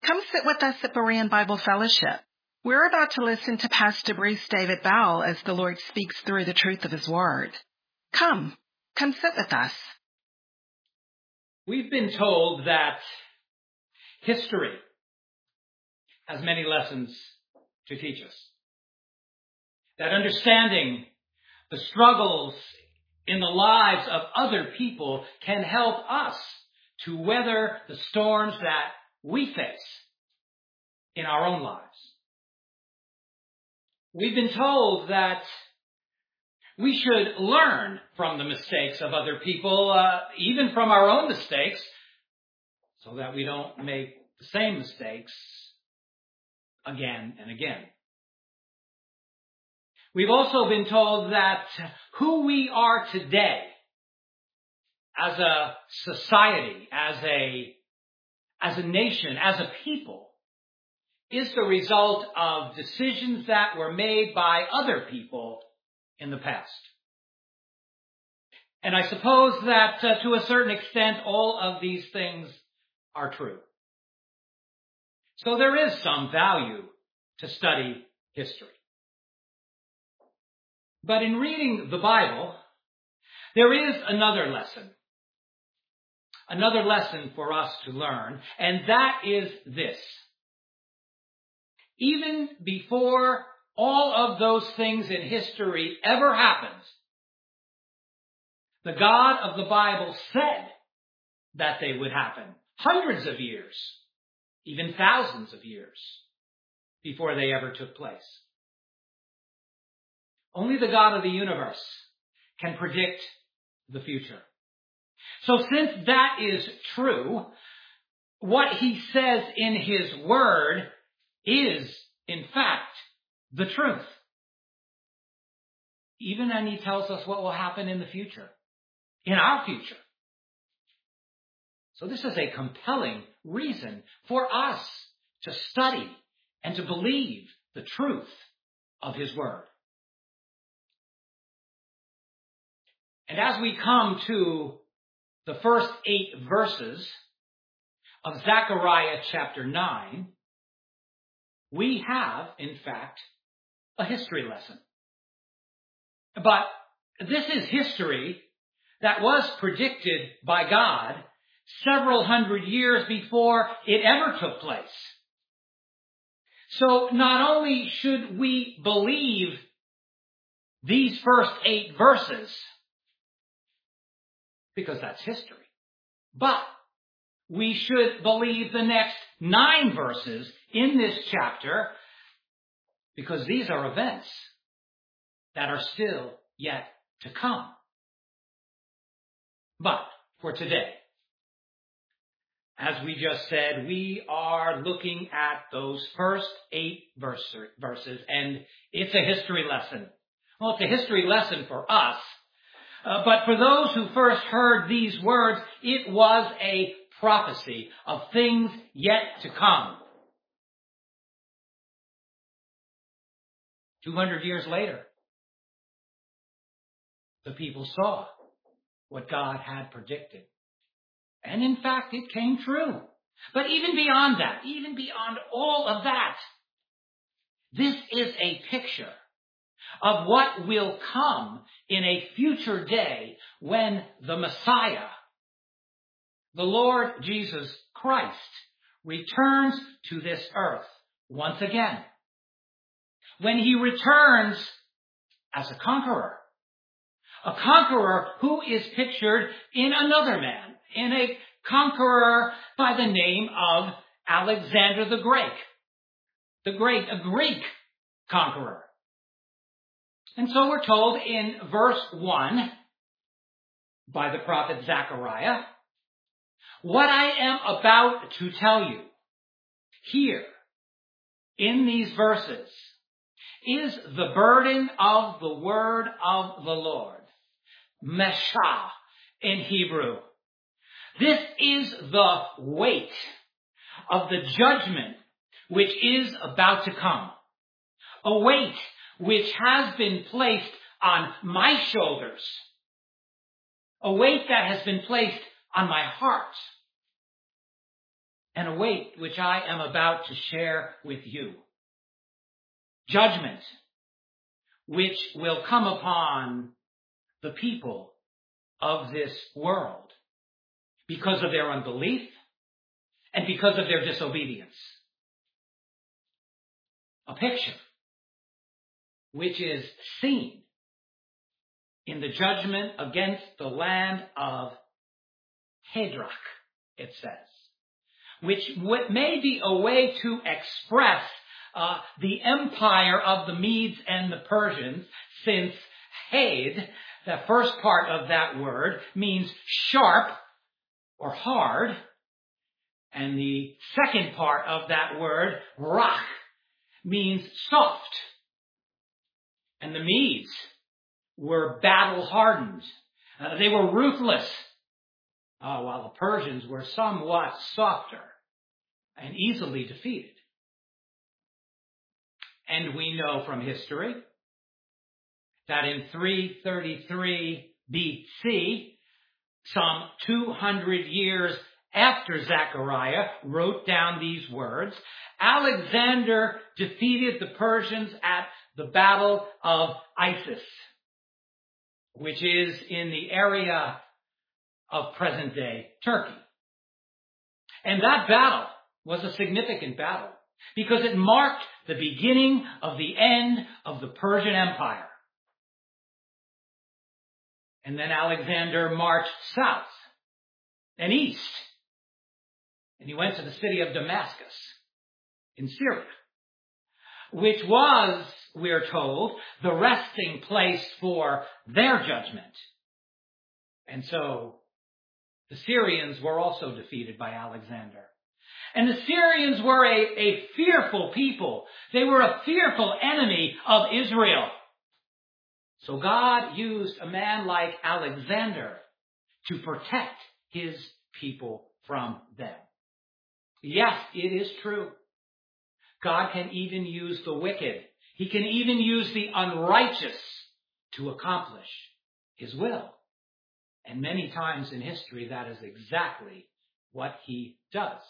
Come sit with us at Berean Bible Fellowship. We're about to listen to Pastor Bruce David Bowell as the Lord speaks through the truth of His Word. Come sit with us. We've been told that history has many lessons to teach us. That understanding the struggles in the lives of other people can help us to weather the storms that we face in our own lives. We've been told that we should learn from the mistakes of other people, even from our own mistakes, so that we don't make the same mistakes again and again. We've also been told that who we are today as a society, as a nation, as a people, is the result of decisions that were made by other people in the past. And I suppose that to a certain extent, all of these things are true. So there is some value to study history. But in reading the Bible, there is another lesson for us to learn, and that is this. Even before all of those things in history ever happened, the God of the Bible said that they would happen hundreds of years, even thousands of years before they ever took place. Only the God of the universe can predict the future. So since that is true, what He says in His Word is, in fact, the truth. Even when He tells us what will happen in the future, in our future. So this is a compelling reason for us to study and to believe the truth of His Word. And as we come to the first 8 verses of Zechariah chapter 9, we have, in fact, a history lesson. But this is history that was predicted by God several hundred years before it ever took place. So not only should we believe these first 8 verses, because that's history, but we should believe the next 9 verses in this chapter, because these are events that are still yet to come. But for today, as we just said, we are looking at those first 8 verses, and it's a history lesson. Well, it's a history lesson for us, but for those who first heard these words, it was a prophecy of things yet to come. 200 years later, the people saw what God had predicted. And in fact, it came true. But even beyond that, even beyond all of that, this is a picture of what will come in a future day when the Messiah, the Lord Jesus Christ, returns to this earth once again. When He returns as a conqueror who is pictured in another man, in a conqueror by the name of Alexander the Great, a Greek conqueror. And so we're told in verse 1 by the prophet Zechariah, what I am about to tell you here in these verses is the burden of the word of the Lord, Meshah in Hebrew. This is the weight of the judgment which is about to come. A weight which has been placed on my shoulders. A weight that has been placed on my heart. and await which I am about to share with you. Judgment which will come upon the people of this world because of their unbelief and because of their disobedience. A picture which is seen in the judgment against the land of Hadrach, it says, which may be a way to express the empire of the Medes and the Persians, since Had, the first part of that word, means sharp or hard, and the second part of that word, rach, means soft. And the Medes were battle-hardened. They were ruthless, while the Persians were somewhat softer and easily defeated. And we know from history that in 333 BC, some 200 years after Zechariah wrote down these words, Alexander defeated the Persians at the Battle of Issus, which is in the area of present-day Turkey. And that battle was a significant battle because it marked the beginning of the end of the Persian Empire. And then Alexander marched south and east, and he went to the city of Damascus in Syria, which was, we're told, the resting place for their judgment. And so the Syrians were also defeated by Alexander. And the Syrians were a fearful people. They were a fearful enemy of Israel. So God used a man like Alexander to protect his people from them. Yes, it is true. God can even use the wicked. He can even use the unrighteous to accomplish his will. And many times in history, that is exactly what he does.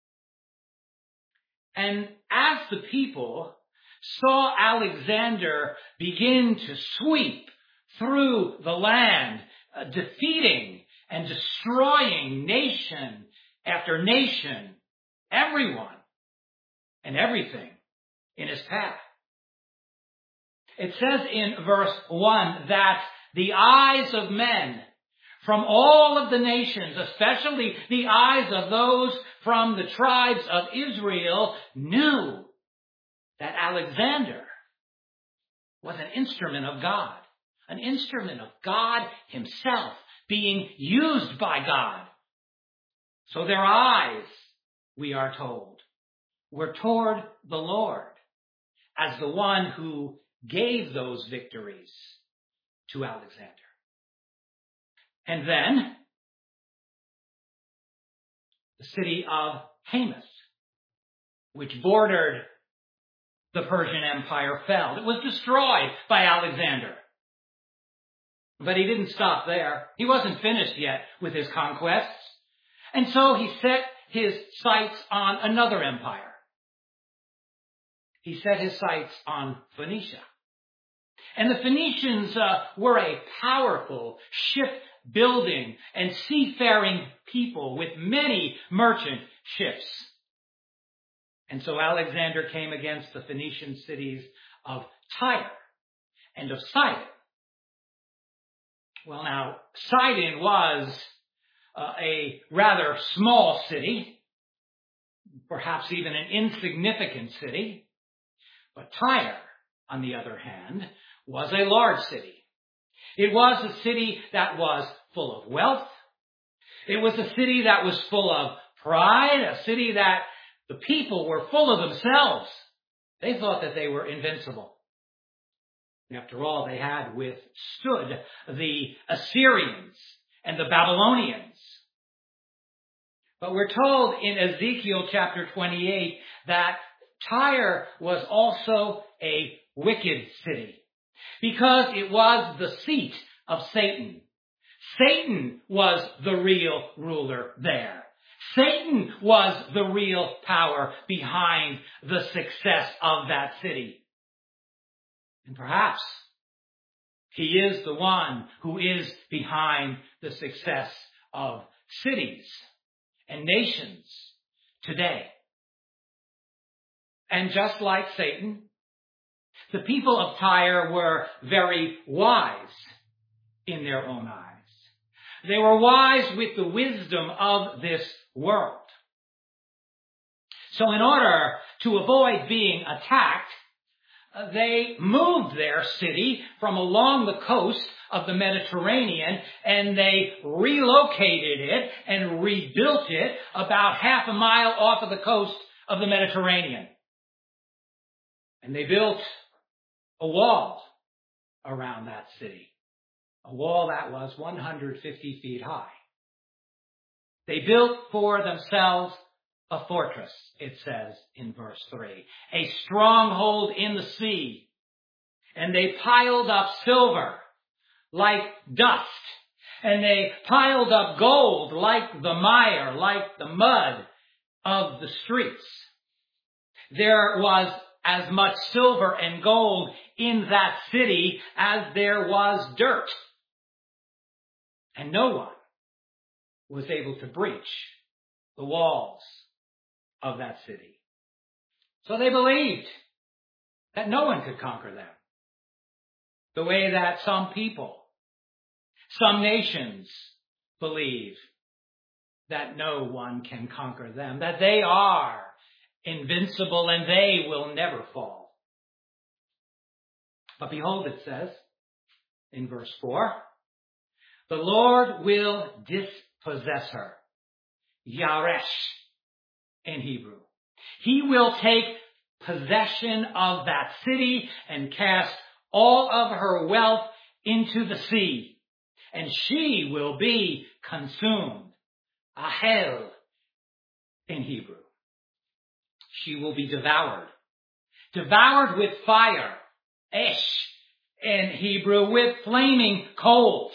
And as the people saw Alexander begin to sweep through the land, defeating and destroying nation after nation, everyone and everything in his path. It says in verse 1 that the eyes of men from all of the nations, especially the eyes of those from the tribes of Israel, knew that Alexander was an instrument of God himself being used by God. So their eyes, we are told, were toward the Lord as the one who gave those victories to Alexander. And then the city of Hamath, which bordered the Persian Empire, fell. It was destroyed by Alexander. But he didn't stop there. He wasn't finished yet with his conquests. And so he set his sights on another empire. He set his sights on Phoenicia. And the Phoenicians were a powerful shipbuilding and seafaring people with many merchant ships. And so Alexander came against the Phoenician cities of Tyre and of Sidon. Well, now, Sidon was a rather small city, perhaps even an insignificant city. But Tyre, on the other hand, was a large city. It was a city that was full of wealth. It was a city that was full of pride, a city that the people were full of themselves. They thought that they were invincible. After all, they had withstood the Assyrians and the Babylonians. But we're told in Ezekiel chapter 28 that Tyre was also a wicked city because it was the seat of Satan. Satan was the real ruler there. Satan was the real power behind the success of that city. And perhaps he is the one who is behind the success of cities and nations today. And just like Satan, the people of Tyre were very wise in their own eyes. They were wise with the wisdom of this world. So in order to avoid being attacked, they moved their city from along the coast of the Mediterranean, and they relocated it and rebuilt it about half a mile off of the coast of the Mediterranean. And they built a wall around that city, a wall that was 150 feet high. They built for themselves a fortress, it says in verse 3, a stronghold in the sea. And they piled up silver like dust, and they piled up gold like the mire, like the mud of the streets. There was as much silver and gold in that city as there was dirt. And no one was able to breach the walls of that city. So they believed that no one could conquer them. The way that some people, some nations believe that no one can conquer them, that they are invincible and they will never fall. But behold, it says in verse 4, the Lord will dispossess her. Yaresh in Hebrew. He will take possession of that city and cast all of her wealth into the sea, and she will be consumed. Ahel in Hebrew. She will be devoured. Devoured with fire. Esh in Hebrew, with flaming coals.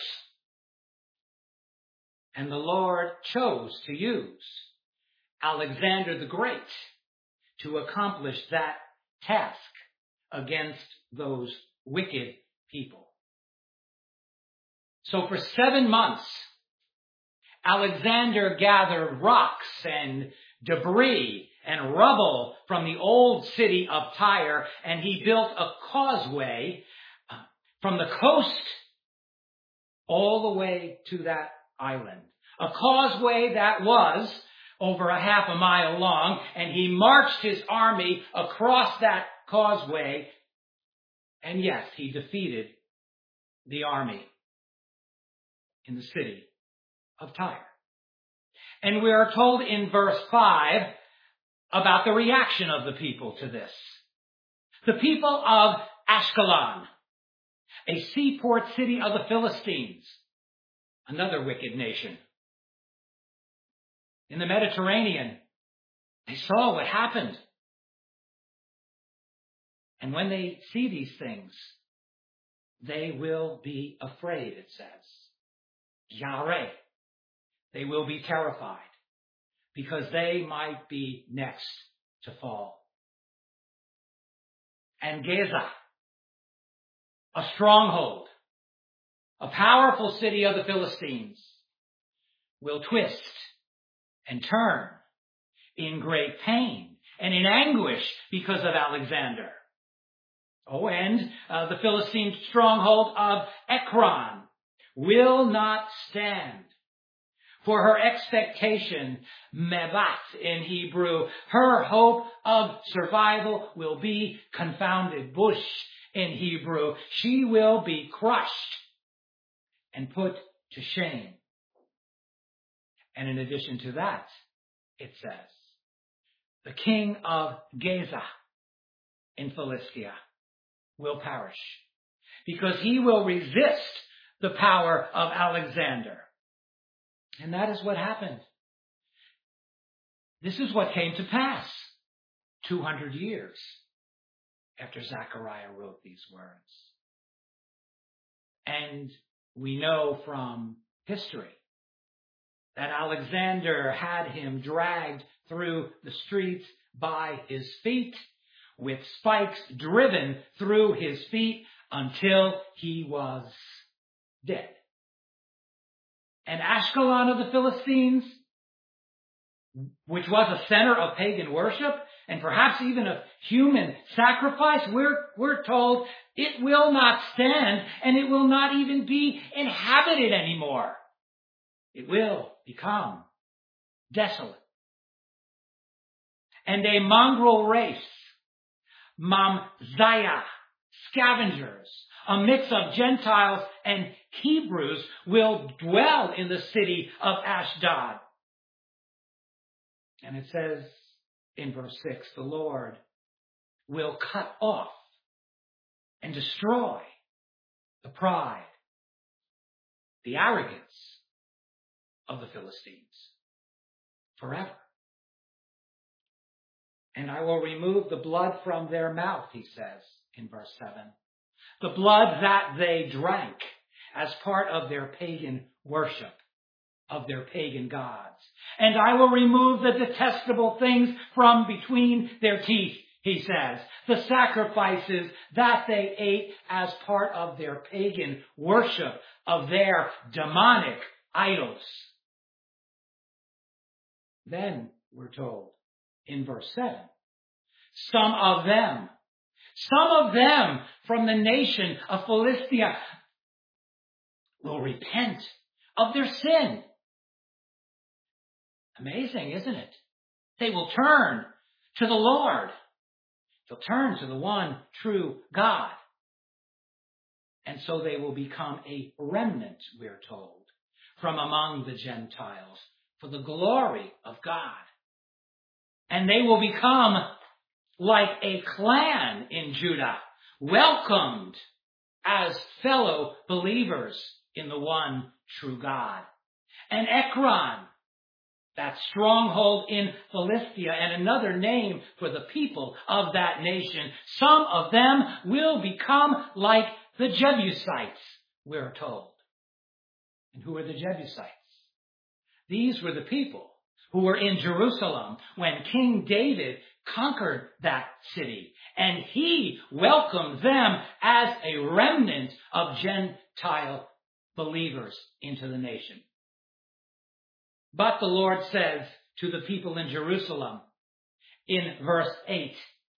And the Lord chose to use Alexander the Great to accomplish that task against those wicked people. So for 7 months, Alexander gathered rocks and debris and rubble from the old city of Tyre, and he built a causeway from the coast all the way to that island. A causeway that was over a half a mile long, and he marched his army across that causeway, and yes, he defeated the army in the city of Tyre. And we are told in verse 5 about the reaction of the people to this. The people of Ashkelon, a seaport city of the Philistines, another wicked nation. In the Mediterranean, they saw what happened. And when they see these things, they will be afraid, it says. Yareh. They will be terrified because they might be next to fall. And Gaza, a stronghold, a powerful city of the Philistines, will twist and turn in great pain and in anguish because of Alexander. Oh, and the Philistine stronghold of Ekron will not stand. For her expectation, mevat in Hebrew, her hope of survival will be confounded. Bush in Hebrew, she will be crushed and put to shame. And in addition to that, it says, the king of Gaza in Philistia will perish because he will resist the power of Alexander. And that is what happened. This is what came to pass 200 years after Zechariah wrote these words. And we know from history that Alexander had him dragged through the streets by his feet, with spikes driven through his feet until he was dead. And Ashkelon of the Philistines, which was a center of pagan worship and perhaps even of human sacrifice, we're told it will not stand and it will not even be inhabited anymore. It will become desolate. And a mongrel race, Mamzaya, scavengers, a mix of Gentiles and Hebrews, will dwell in the city of Ashdod. And it says in verse 6, the Lord will cut off and destroy the pride, the arrogance of the Philistines forever. And I will remove the blood from their mouth, he says in verse 7. The blood that they drank as part of their pagan worship of their pagan gods. And I will remove the detestable things from between their teeth, he says. The sacrifices that they ate as part of their pagan worship of their demonic idols. Then we're told in verse 7, some of them from the nation of Philistia will repent of their sin. Amazing, isn't it? They will turn to the Lord. They'll turn to the one true God. And so they will become a remnant, we're told, from among the Gentiles for the glory of God. And they will become like a clan in Judah, welcomed as fellow believers in the one true God. And Ekron, that stronghold in Philistia, and another name for the people of that nation, some of them will become like the Jebusites, we're told. And who are the Jebusites? These were the people who were in Jerusalem when King David conquered that city, and he welcomed them as a remnant of Gentile believers into the nation. But the Lord says to the people in Jerusalem in verse 8,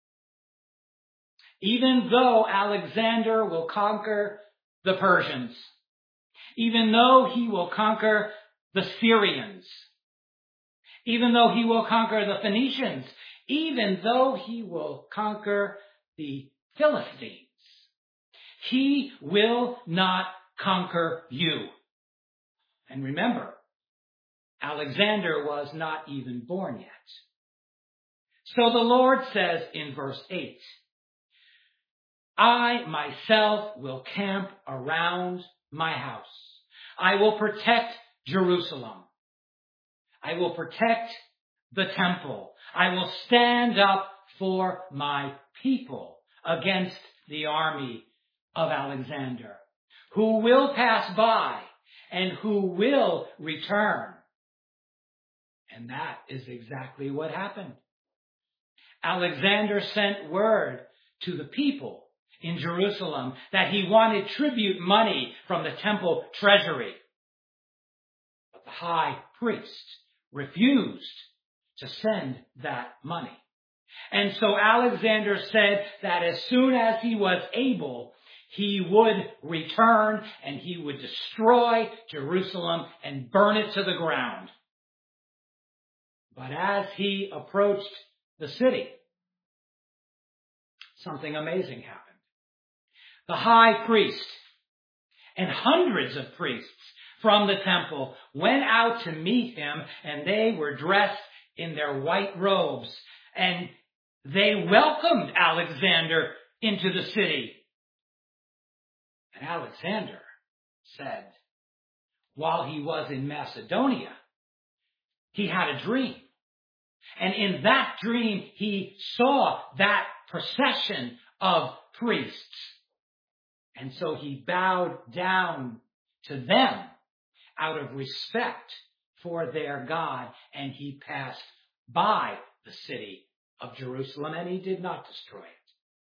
even though Alexander will conquer the Persians, even though he will conquer the Syrians, even though he will conquer the Phoenicians, even though he will conquer the Philistines, he will not conquer you. And remember, Alexander was not even born yet. So the Lord says in verse 8, I myself will camp around my house. I will protect Jerusalem. I will protect the temple. I will stand up for my people against the army of Alexander, who will pass by and who will return. And that is exactly what happened. Alexander sent word to the people in Jerusalem that he wanted tribute money from the temple treasury. But the high priest refused to send that money. And so Alexander said that as soon as he was able, he would return and he would destroy Jerusalem and burn it to the ground. But as he approached the city, something amazing happened. The high priest and hundreds of priests from the temple went out to meet him, and they were dressed in their white robes, and they welcomed Alexander into the city. And Alexander said, while he was in Macedonia, he had a dream. And in that dream, he saw that procession of priests. And so he bowed down to them out of respect for their God, and he passed by the city of Jerusalem, and he did not destroy it.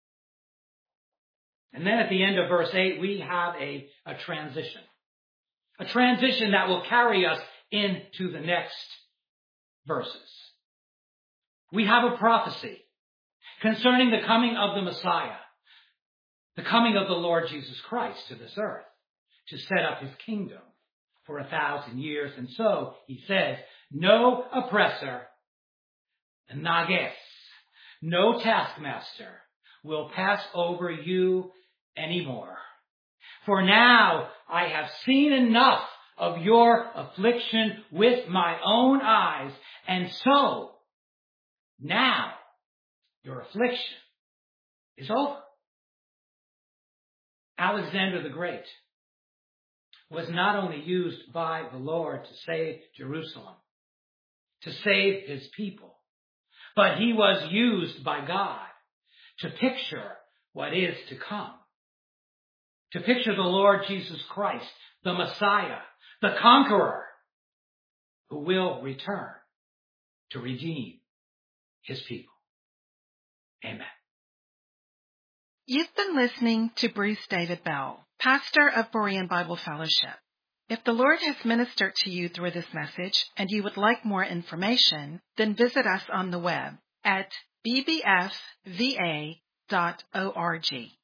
And then at the end of verse 8, we have a transition. A transition that will carry us into the next verses. We have a prophecy concerning the coming of the Messiah, the coming of the Lord Jesus Christ to this earth, to set up his kingdom for 1,000 years. And so, he says, no oppressor, nages, no taskmaster will pass over you anymore. For now I have seen enough of your affliction with my own eyes, and so now your affliction is over. Alexander the Great was not only used by the Lord to save Jerusalem, to save his people, but he was used by God to picture what is to come. To picture the Lord Jesus Christ, the Messiah, the conqueror, who will return to redeem his people. Amen. You've been listening to Bruce David Bell, pastor of Berean Bible Fellowship. If the Lord has ministered to you through this message and you would like more information, then visit us on the web at bbfva.org.